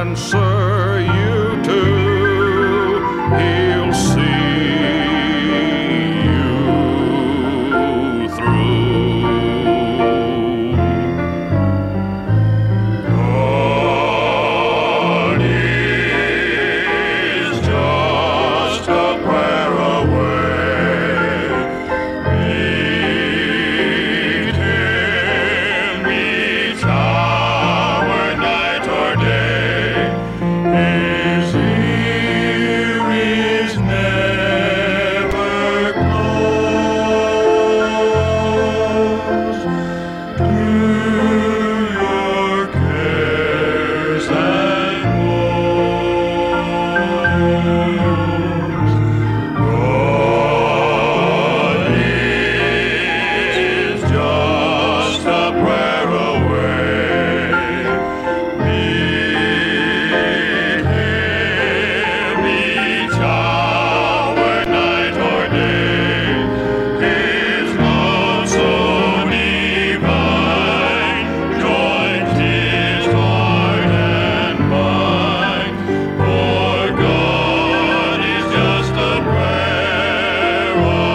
answer you to. He'll see you through. God is just a prayer away. Meet Him each hour, night or day. His ear is never closed to your cares and woes. God is just a prayer away. Meet Him each hour, night or day. His love so divine joins His heart and mind. For God is just a prayer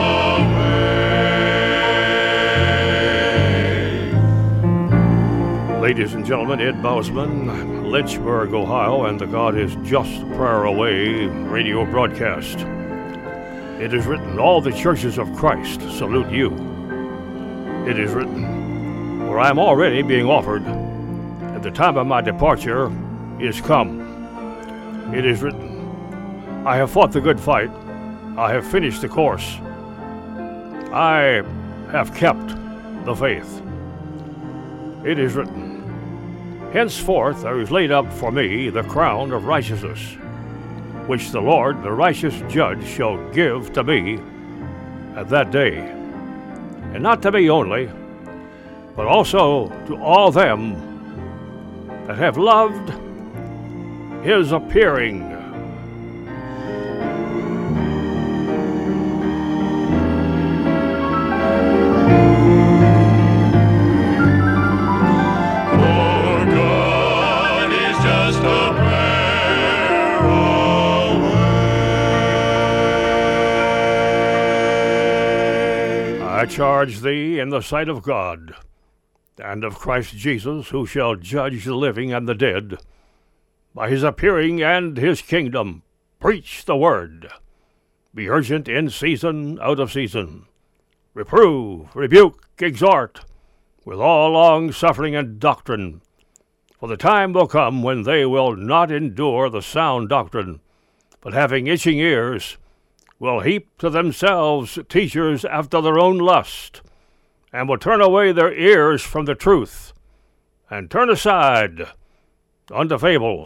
away. Ladies and gentlemen, Ed Bousman, Lynchburg, Ohio, and the God is Just a Prayer Away radio broadcast. It is written, all the churches of Christ salute you. It is written, for I am already being offered, and the time of my departure is come. It is written, I have fought the good fight, I have finished the course, I have kept the faith. It is written, henceforth there is laid up for me the crown of righteousness, which the Lord, the righteous judge, shall give to me at that day, and not to me only, but also to all them that have loved His appearing. For God is just a prayer away. I charge thee in the sight of God and of Christ Jesus, who shall judge the living and the dead, by His appearing and His kingdom, preach the word. Be urgent in season, out of season. Reprove, rebuke, exhort, with all long suffering and doctrine. For the time will come when they will not endure the sound doctrine, but having itching ears, will heap to themselves teachers after their own lust, and will turn away their ears from the truth, and turn aside unto fables.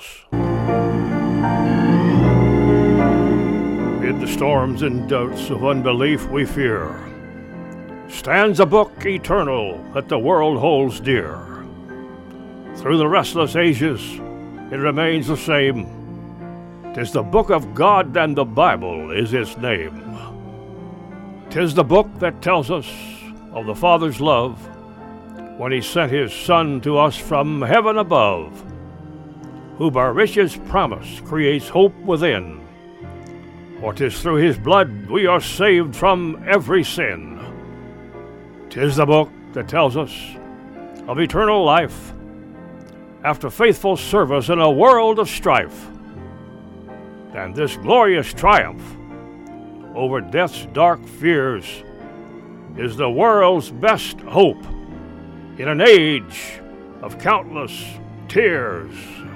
Amid the storms and doubts of unbelief we fear, stands a book eternal that the world holds dear. Through the restless ages, it remains the same. 'Tis the book of God, and the Bible is its name. 'Tis the book that tells us of the Father's love when He sent His Son to us from heaven above, who by richest promise creates hope within. For 'tis through His blood we are saved from every sin. 'Tis the book that tells us of eternal life after faithful service in a world of strife. And this glorious triumph over death's dark fears is the world's best hope in an age of countless tears.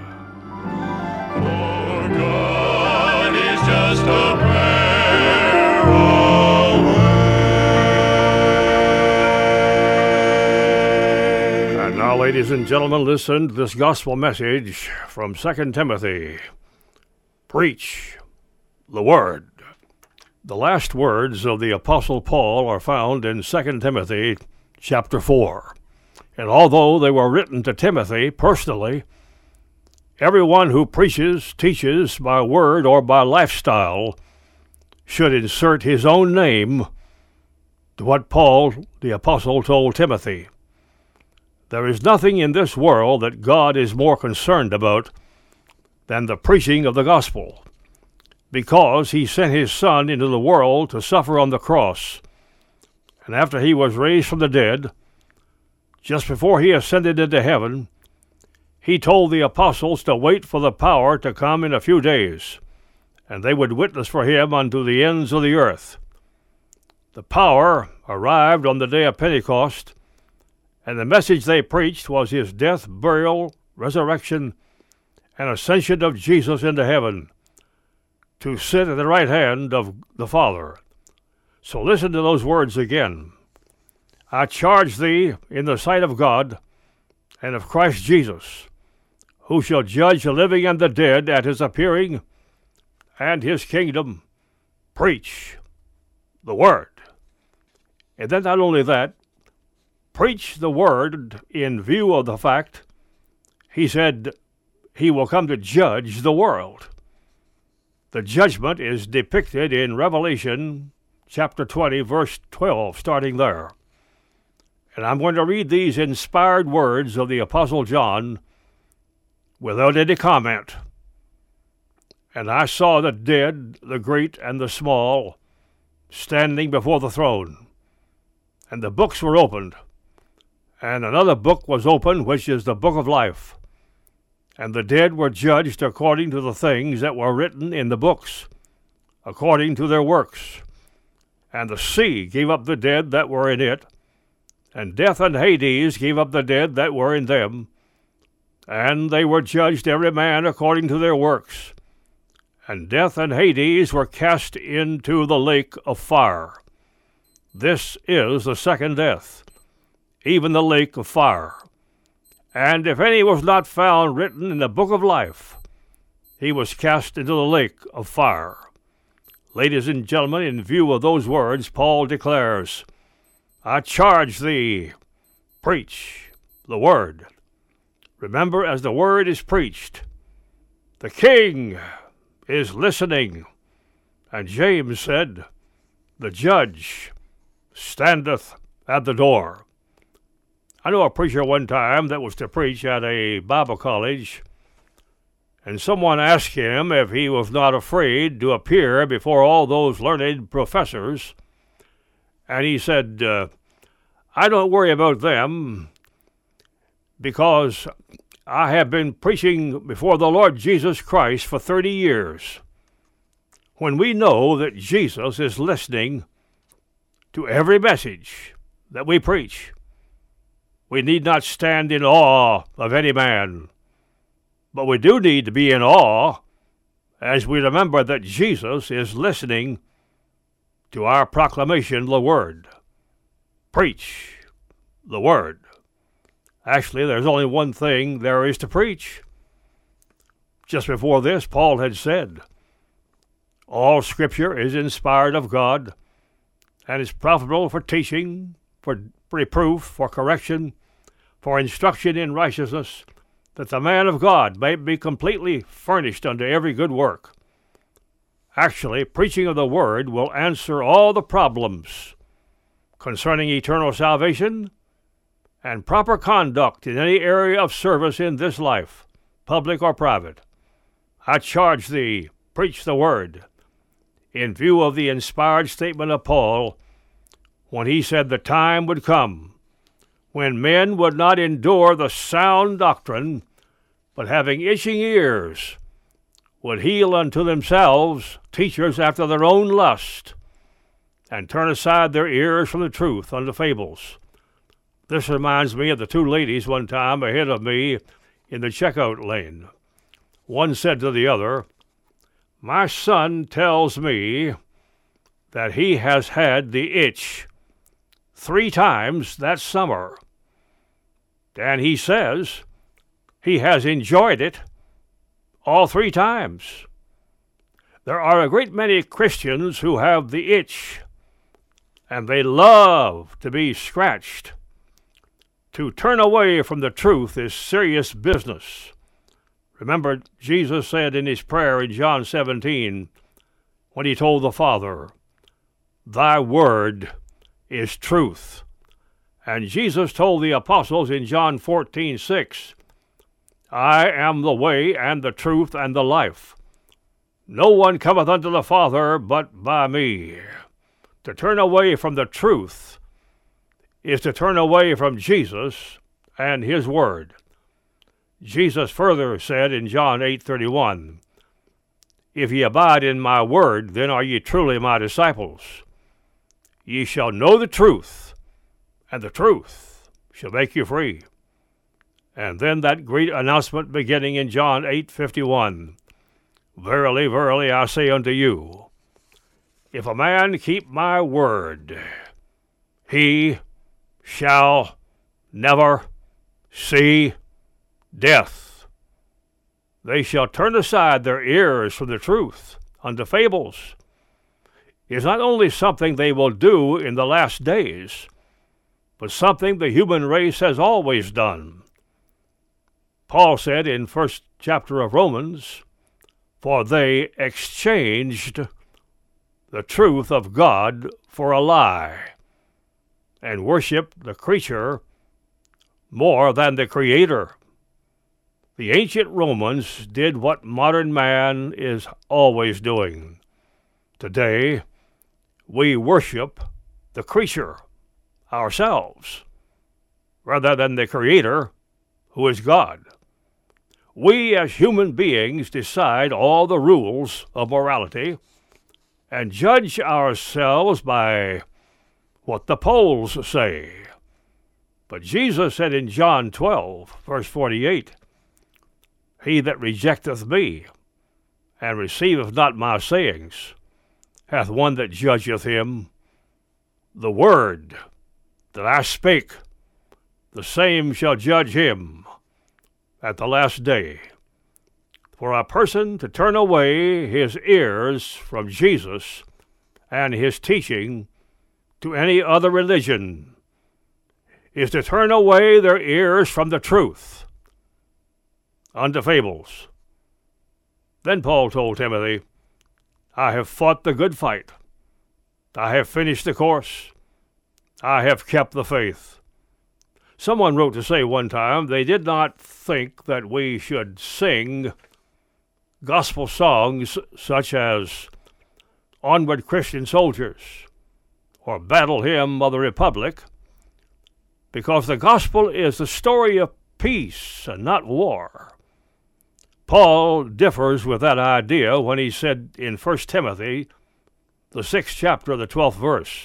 For God is just a prayer away. And now, ladies and gentlemen, listen to this gospel message from 2 Timothy. Preach the word. The last words of the Apostle Paul are found in 2 Timothy chapter 4. And although they were written to Timothy personally, everyone who preaches, teaches by word or by lifestyle should insert his own name to what Paul, the apostle, told Timothy. There is nothing in this world that God is more concerned about than the preaching of the gospel, because he sent his Son into the world to suffer on the cross. And after he was raised from the dead, just before he ascended into heaven, he told the apostles to wait for the power to come in a few days, and they would witness for him unto the ends of the earth. The power arrived on the day of Pentecost, and the message they preached was his death, burial, resurrection, and ascension of Jesus into heaven, to sit at the right hand of the Father. So listen to those words again. I charge thee in the sight of God and of Christ Jesus, who shall judge the living and the dead at his appearing and his kingdom, preach the word. And then not only that, preach the word in view of the fact, he said, he will come to judge the world. The judgment is depicted in Revelation chapter 20, verse 12, starting there. And I'm going to read these inspired words of the Apostle John without any comment. And I saw the dead, the great and the small, standing before the throne. And the books were opened. And another book was opened, which is the book of life. And the dead were judged according to the things that were written in the books, according to their works. And the sea gave up the dead that were in it, and death and Hades gave up the dead that were in them, and they were judged every man according to their works. And death and Hades were cast into the lake of fire. This is the second death, even the lake of fire. And if any was not found written in the book of life, he was cast into the lake of fire. Ladies and gentlemen, in view of those words, Paul declares, I charge thee, preach the word. Remember, as the word is preached, the king is listening. And James said, the judge standeth at the door. I know a preacher one time that was to preach at a Bible college, and someone asked him if he was not afraid to appear before all those learned professors. And he said, I don't worry about them, because I have been preaching before the Lord Jesus Christ for 30 years. When we know that Jesus is listening to every message that we preach, we need not stand in awe of any man, but we do need to be in awe as we remember that Jesus is listening to our proclamation of the word. Preach the word. Actually, there's only one thing there is to preach. Just before this, Paul had said, all Scripture is inspired of God and is profitable for teaching, for reproof, for correction, for instruction in righteousness, that the man of God may be completely furnished unto every good work. Actually, preaching of the word will answer all the problems concerning eternal salvation and proper conduct in any area of service in this life, public or private. I charge thee, preach the word, in view of the inspired statement of Paul when he said the time would come when men would not endure the sound doctrine, but having itching ears, would heal unto themselves teachers after their own lust, and turn aside their ears from the truth unto fables. This reminds me of the two ladies one time ahead of me in the checkout lane. One said to the other, my son tells me that he has had the itch 3 times that summer, and he says he has enjoyed it all 3 times. There are a great many Christians who have the itch, and they love to be scratched. To turn away from the truth is serious business. Remember, Jesus said in his prayer in John 17, when he told the Father, thy word is truth. And Jesus told the apostles in John 14:6, I am the way, and the truth, and the life. No one cometh unto the Father but by me. To turn away from the truth is to turn away from Jesus and his word. Jesus further said in John 8:31, If ye abide in my word, then are ye truly my disciples. Ye shall know the truth, and the truth shall make you free. And then that great announcement beginning in John 8:51, Verily, verily, I say unto you, if a man keep my word, he shall never see death. They shall turn aside their ears from the truth unto fables. Is not only something they will do in the last days, but something the human race has always done. Paul said in first chapter of Romans, For they exchanged the truth of God for a lie, and worshiped the creature more than the Creator. The ancient Romans did what modern man is always doing. Today, we worship the creature, ourselves, rather than the Creator, who is God. We as human beings decide all the rules of morality and judge ourselves by what the polls say. But Jesus said in John 12, verse 48, He that rejecteth me, and receiveth not my sayings, hath one that judgeth him. The word that I spake, the same shall judge him at the last day. For a person to turn away his ears from Jesus and his teaching to any other religion is to turn away their ears from the truth unto fables. Then Paul told Timothy, I have fought the good fight. I have finished the course. I have kept the faith. Someone wrote to say one time they did not think that we should sing gospel songs such as Onward Christian Soldiers or Battle Hymn of the Republic, because the gospel is the story of peace and not war. Paul differs with that idea when he said in 1 Timothy, the 6th chapter, the 12th verse,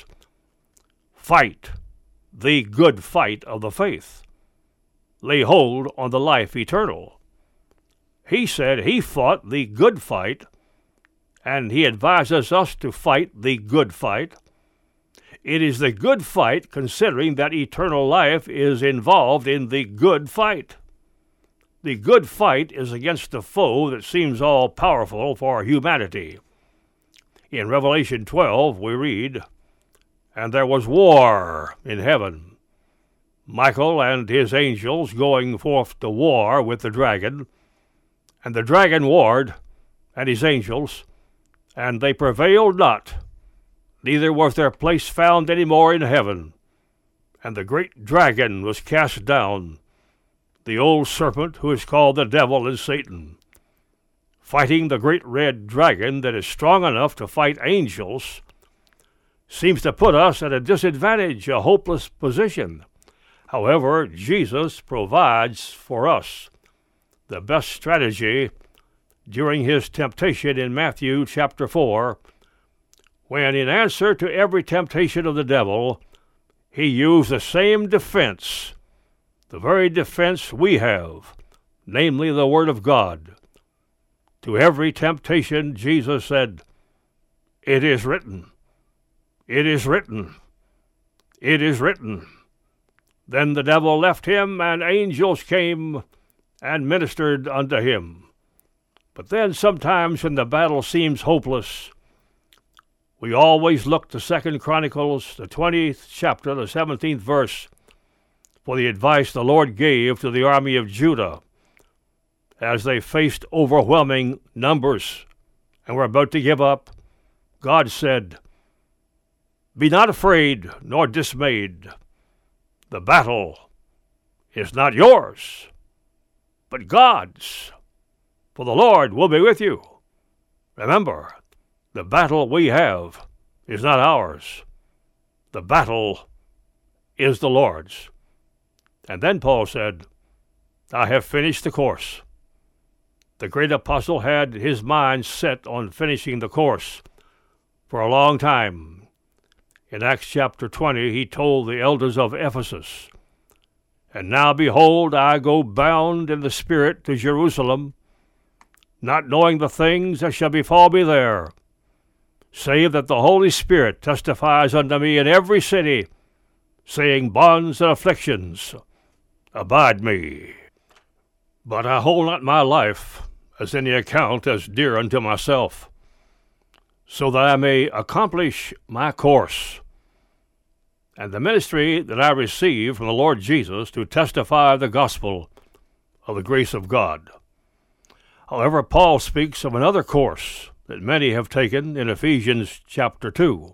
Fight the good fight of the faith. Lay hold on the life eternal. He said he fought the good fight, and he advises us to fight the good fight. It is the good fight considering that eternal life is involved in the good fight. The good fight is against the foe that seems all-powerful for humanity. In Revelation 12 we read, And there was war in heaven, Michael and his angels going forth to war with the dragon, and the dragon warred, and his angels, and they prevailed not, neither was their place found any more in heaven. And the great dragon was cast down, the old serpent who is called the devil and Satan, fighting the great red dragon that is strong enough to fight angels, seems to put us at a disadvantage, a hopeless position. However, Jesus provides for us the best strategy during his temptation in Matthew chapter 4, when in answer to every temptation of the devil, he used the same defense, the very defense we have, namely the Word of God. To every temptation, Jesus said, It is written. It is written. It is written. Then the devil left him, and angels came and ministered unto him. But then sometimes when the battle seems hopeless, we always look to 2 Chronicles, the 20th chapter, the 17th verse, for the advice the Lord gave to the army of Judah as they faced overwhelming numbers and were about to give up. God said, Be not afraid nor dismayed. The battle is not yours, but God's. For the Lord will be with you. Remember, the battle we have is not ours. The battle is the Lord's. And then Paul said, I have finished the course. The great apostle had his mind set on finishing the course for a long time. In Acts chapter 20, he told the elders of Ephesus, And now behold, I go bound in the Spirit to Jerusalem, not knowing the things that shall befall me there, save that the Holy Spirit testifies unto me in every city, saying, Bonds and afflictions abide me. But I hold not my life as any account as dear unto myself, so that I may accomplish my course, and the ministry that I receive from the Lord Jesus to testify the gospel of the grace of God. However, Paul speaks of another course that many have taken in Ephesians chapter 2.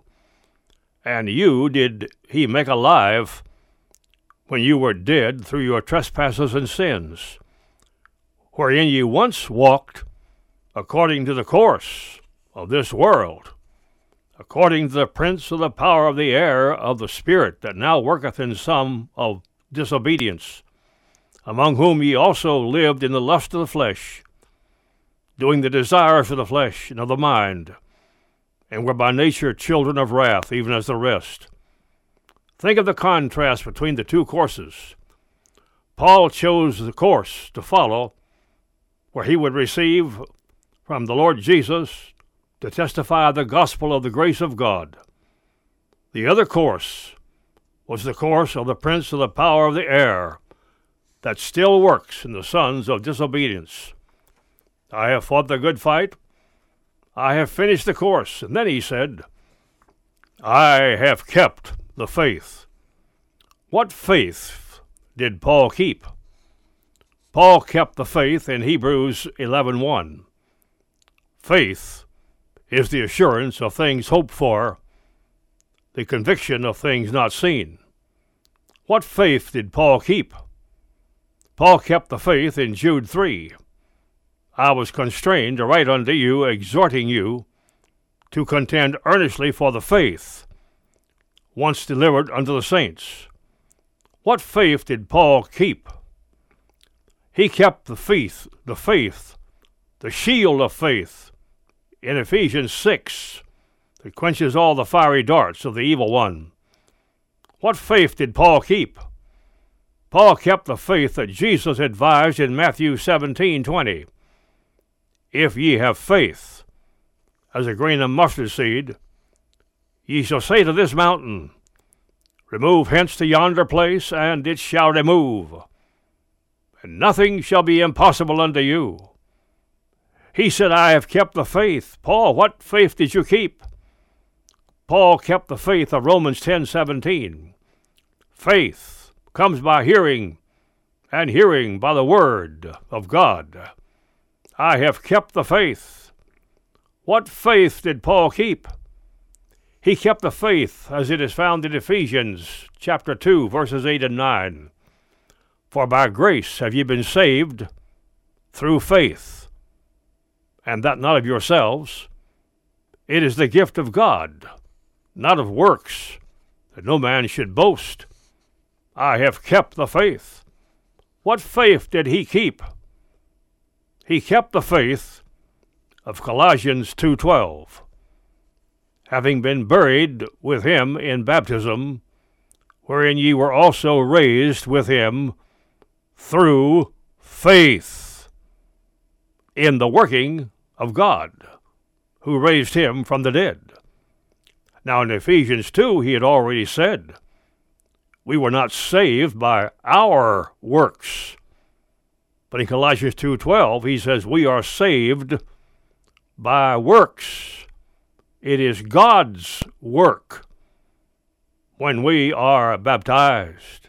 And you did he make alive when you were dead through your trespasses and sins, wherein ye once walked according to the course of this world, according to the prince of the power of the air of the Spirit that now worketh in some of disobedience, among whom ye also lived in the lust of the flesh, doing the desires of the flesh and of the mind, and were by nature children of wrath, even as the rest. Think of the contrast between the two courses. Paul chose the course to follow where he would receive from the Lord Jesus to testify the gospel of the grace of God. The other course was the course of the prince of the power of the air that still works in the sons of disobedience. I have fought the good fight. I have finished the course. And then he said, I have kept the faith. What faith did Paul keep? Paul kept the faith in Hebrews 11:1. Faith is the assurance of things hoped for, the conviction of things not seen. What faith did Paul keep? Paul kept the faith in Jude 3. I was constrained to write unto you, exhorting you to contend earnestly for the faith once delivered unto the saints. What faith did Paul keep? He kept the faith, the shield of faith in Ephesians 6 that quenches all the fiery darts of the evil one. What faith did Paul keep? Paul kept the faith that Jesus advised in Matthew 17:20. If ye have faith as a grain of mustard seed, ye shall say to this mountain, Remove hence to yonder place, and it shall remove, and nothing shall be impossible unto you. He said, I have kept the faith. Paul, what faith did you keep? Paul kept the faith of Romans 10:17. Faith comes by hearing, and hearing by the word of God. I have kept the faith. What faith did Paul keep? He kept the faith as it is found in Ephesians chapter 2, verses 8 and 9. For by grace have ye been saved through faith, and that not of yourselves. It is the gift of God, not of works, that no man should boast. I have kept the faith. What faith did he keep? He kept the faith of Colossians 2:12, having been buried with him in baptism, wherein ye were also raised with him through faith in the working of God, who raised him from the dead. Now in Ephesians 2, he had already said, we were not saved by our works. But in Colossians 2:12, he says, we are saved by works. It is God's work when we are baptized.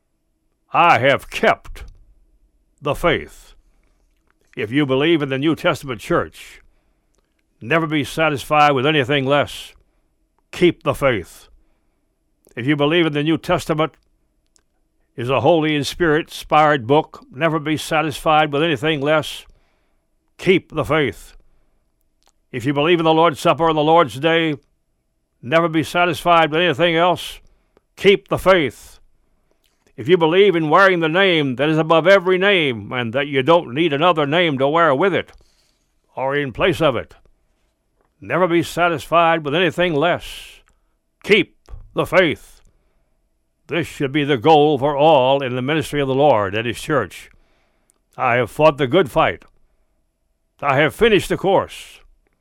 I have kept the faith. If you believe in the New Testament church, never be satisfied with anything less. Keep the faith. If you believe in the New Testament, is a Holy and Spirit-inspired book. Never be satisfied with anything less. Keep the faith. If you believe in the Lord's Supper and the Lord's Day, never be satisfied with anything else. Keep the faith. If you believe in wearing the name that is above every name and that you don't need another name to wear with it or in place of it, never be satisfied with anything less. Keep the faith. This should be the goal for all in the ministry of the Lord at His church. I have fought the good fight. I have finished the course.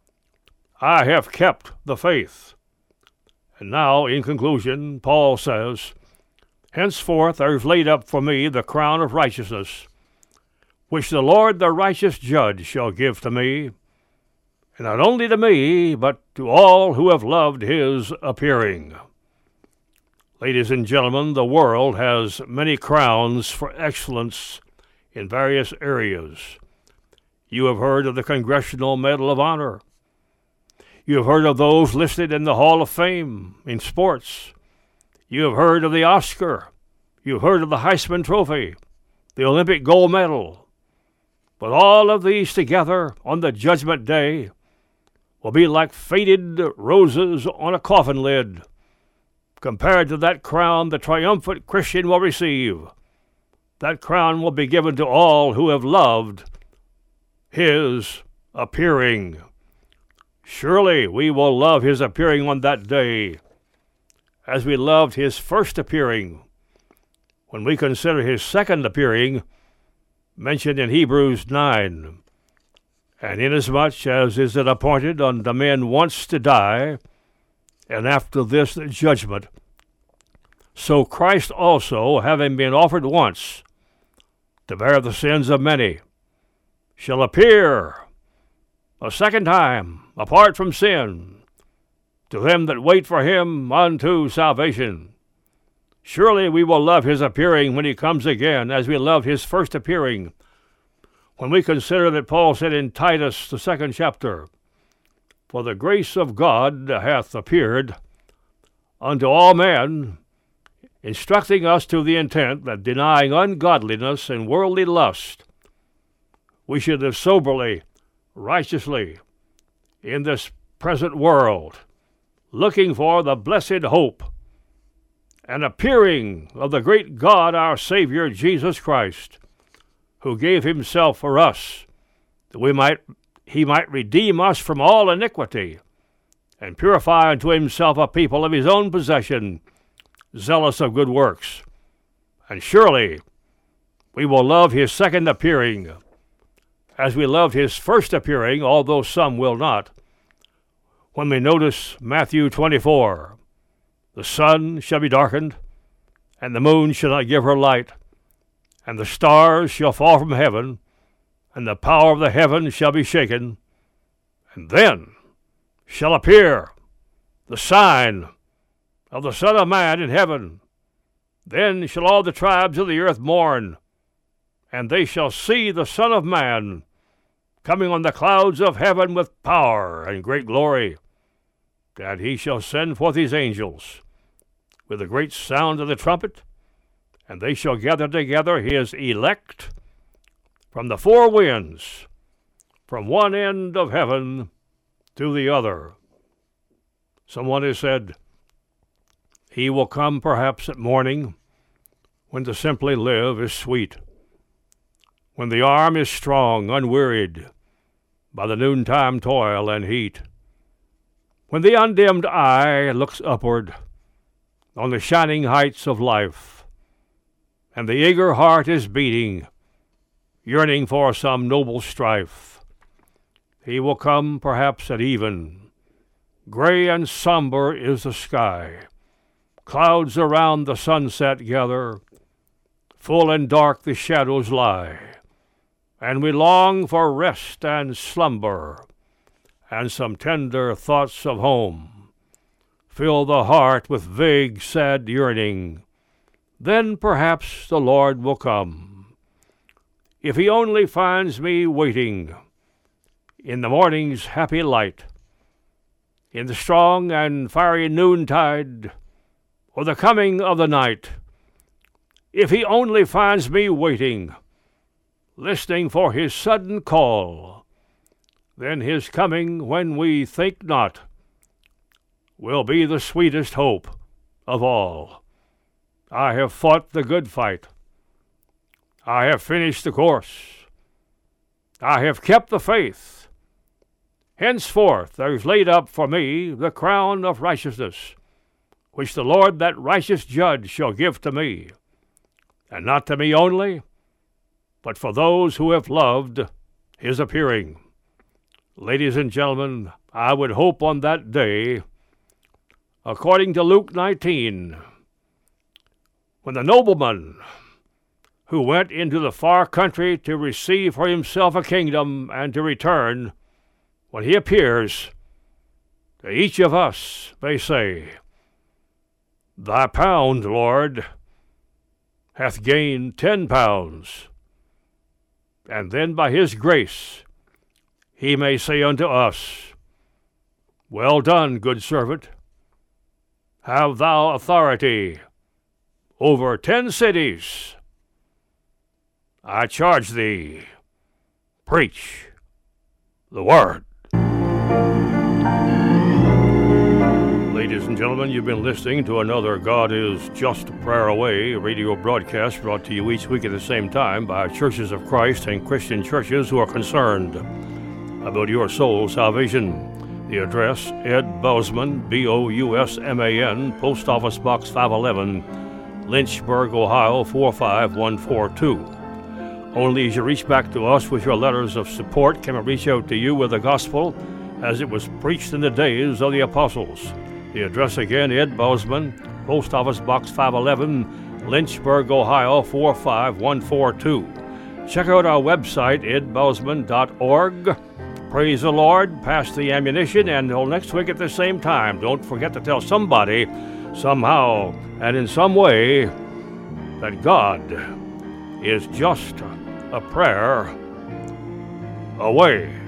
I have kept the faith. And now, in conclusion, Paul says, henceforth there is laid up for me the crown of righteousness, which the Lord the righteous judge shall give to me, and not only to me, but to all who have loved His appearing. Ladies and gentlemen, the world has many crowns for excellence in various areas. You have heard of the Congressional Medal of Honor. You have heard of those listed in the Hall of Fame in sports. You have heard of the Oscar. You have heard of the Heisman Trophy, the Olympic gold medal. But all of these together on the Judgment Day will be like faded roses on a coffin lid compared to that crown the triumphant Christian will receive. That crown will be given to all who have loved His appearing. Surely we will love His appearing on that day as we loved His first appearing when we consider His second appearing mentioned in Hebrews 9. And inasmuch as is it appointed unto men once to die, and after this the judgment, so Christ also, having been offered once to bear the sins of many, shall appear a second time, apart from sin, to them that wait for Him unto salvation. Surely we will love His appearing when He comes again, as we loved His first appearing. When we consider that Paul said in Titus, the 2nd chapter, for the grace of God hath appeared unto all men, instructing us to the intent that denying ungodliness and worldly lust, we should live soberly, righteously, in this present world, looking for the blessed hope and appearing of the great God, our Savior, Jesus Christ, who gave Himself for us, that He might redeem us from all iniquity, and purify unto Himself a people of His own possession, zealous of good works. And surely we will love His second appearing, as we loved His first appearing, although some will not. When we notice Matthew 24, the sun shall be darkened, and the moon shall not give her light, and the stars shall fall from heaven, and the power of the heavens shall be shaken, and then shall appear the sign of the Son of Man in heaven. Then shall all the tribes of the earth mourn, and they shall see the Son of Man coming on the clouds of heaven with power and great glory. And He shall send forth His angels with a great sound of the trumpet, and they shall gather together His elect from the four winds, from one end of heaven to the other. Someone has said, He will come perhaps at morning, when to simply live is sweet, when the arm is strong, unwearied by the noontime toil and heat, when the undimmed eye looks upward on the shining heights of life, and the eager heart is beating, yearning for some noble strife. He will come perhaps at even. Gray and somber is the sky. Clouds around the sunset gather. Full and dark the shadows lie. And we long for rest and slumber, and some tender thoughts of home fill the heart with vague, sad yearning. Then perhaps the Lord will come. If He only finds me waiting in the morning's happy light, in the strong and fiery noontide, or the coming of the night, if he only finds me waiting, listening for his sudden call, then his coming when we think not will be the sweetest hope of all. I have fought the good fight. I have finished the course. I have kept the faith. Henceforth there is laid up for me the crown of righteousness, which the Lord, that righteous judge, shall give to me, and not to me only, but for those who have loved his appearing. Ladies and gentlemen, I would hope on that day, according to Luke 19, when the nobleman who went into the far country to receive for himself a kingdom and to return, when he appears, to each of us may say, "Thy pound, Lord, hath gained 10 pounds. And then by his grace he may say unto us, Well done, good servant. Have thou authority over 10 cities. I charge thee, preach the word." Ladies and gentlemen, you've been listening to another God is Just a Prayer Away radio broadcast brought to you each week at the same time by Churches of Christ and Christian churches who are concerned about your soul salvation. The address, Ed Bousman, Bousman, Post Office Box 511, Lynchburg, Ohio 45142. Only as you reach back to us with your letters of support can we reach out to you with the gospel as it was preached in the days of the apostles. The address again, Ed Bousman, Post Office Box 511, Lynchburg, Ohio 45142. Check out our website, edbousman.org. Praise the Lord, pass the ammunition, and until next week at the same time, don't forget to tell somebody, somehow, and in some way, that God is just a prayer away.